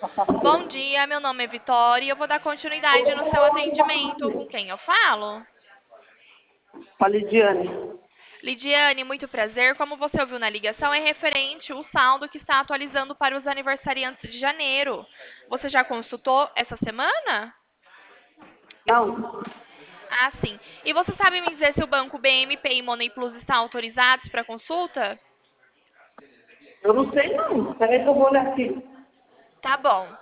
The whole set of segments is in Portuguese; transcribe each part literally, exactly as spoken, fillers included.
Bom dia, meu nome é Vitória e eu vou dar continuidade no seu atendimento. Com quem eu falo? Com a Lidiane. Lidiane, muito prazer. Como você ouviu na ligação, é referente o saldo que está atualizando para os aniversariantes de janeiro. Você já consultou essa semana? Não, Ah, sim. E você sabe me dizer se o banco B M P e Money Plus estão autorizados para consulta? eu não sei não. Peraí que eu vou olhar aqui. Tá bom.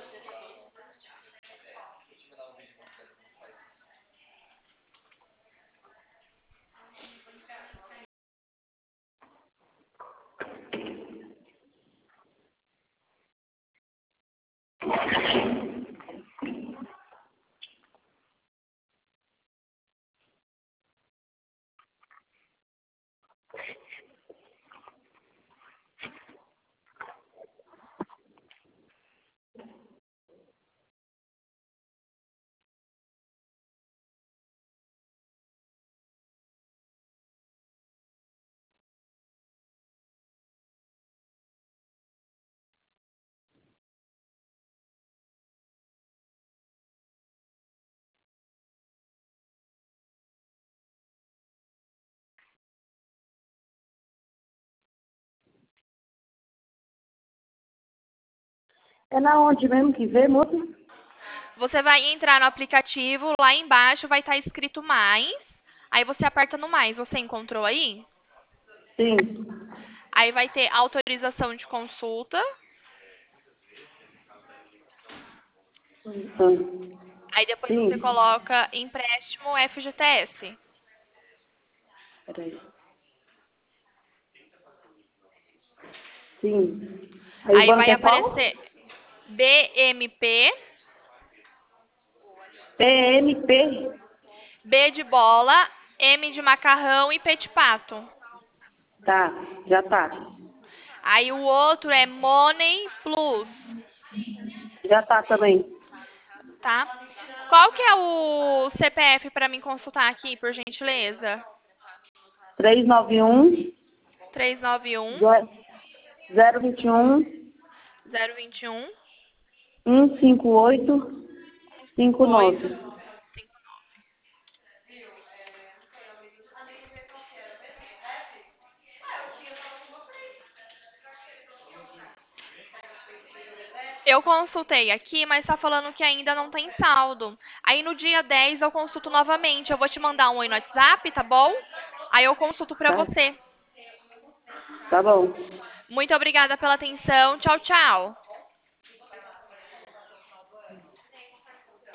É na onde mesmo que vê, moça? Você vai entrar no aplicativo, lá embaixo vai estar escrito mais. Aí você aperta no mais. Você encontrou aí? Sim. Aí vai ter autorização de consulta. Hum. Aí depois você Sim. coloca empréstimo F G T S. Peraí. Sim. Aí o Aí banco vai é qual? aparecer B M P, P M P. B de bola, M de macarrão e P de pato. Tá, já tá. Aí o outro é Money Plus, Já tá também. tá? Qual que é o C P F para mim consultar aqui, por gentileza? três nove um, três nove um, zero dois um, zero dois um, um cinco oito, cinco cinco oito. nove. Eu consultei aqui, mas tá falando que ainda não tem saldo. Aí no dia dez eu consulto novamente. Eu vou te mandar um oi no WhatsApp, tá bom? Aí eu consulto pra Tá? você. Tá bom. Muito obrigada pela atenção. Tchau, tchau.